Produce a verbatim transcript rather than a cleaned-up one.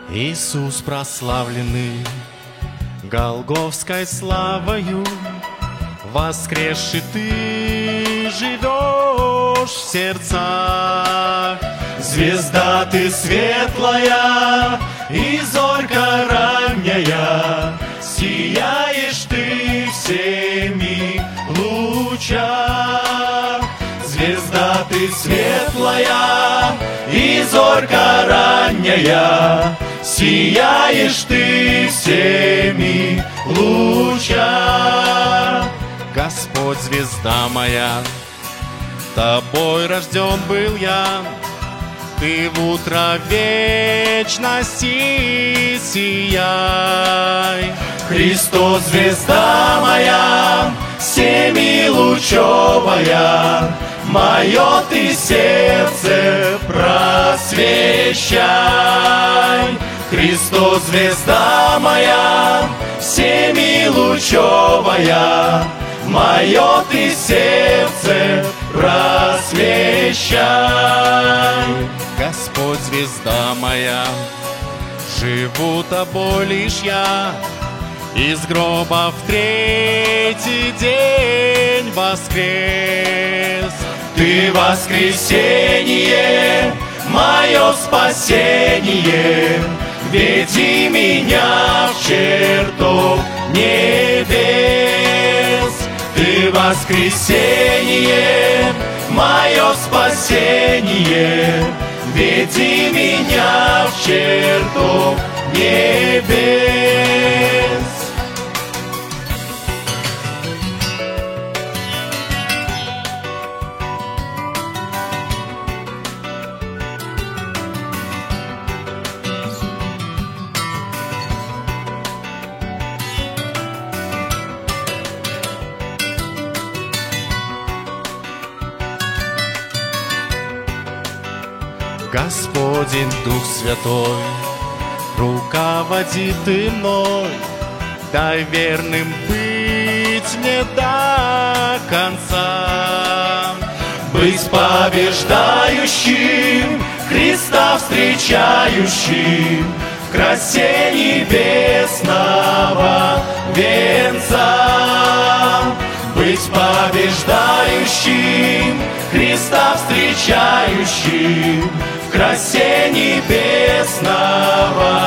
Иисус прославленный Голгофской славою, воскресший Ты живешь в сердцах. Звезда Ты светлая и зорька ранняя, сияешь Ты всеми лучах. Звезда Ты светлая и зорька ранняя, сияешь Ты всеми лучах. Господь, звезда моя, Тобой рожден был я, Ты в утро вечности сияй. Христос, звезда моя, семилучевая, мое Ты сердце просвещай. Христос, звезда моя, семилучевая, мое Ты сердце просвещай. Господь, звезда моя, живу Тобой лишь я, из гроба в третий день воскрес. Ты воскресенье, мое спасение, веди меня в чертог небес. Ты воскресенье, мое спасение, веди меня в чертог небес. Господень Дух Святой, руководи Ты мной, дай верным быть мне до конца. Быть побеждающим, Христа встречающим в красе небесного венца. Быть побеждающим, Христа встречающим в красе небесного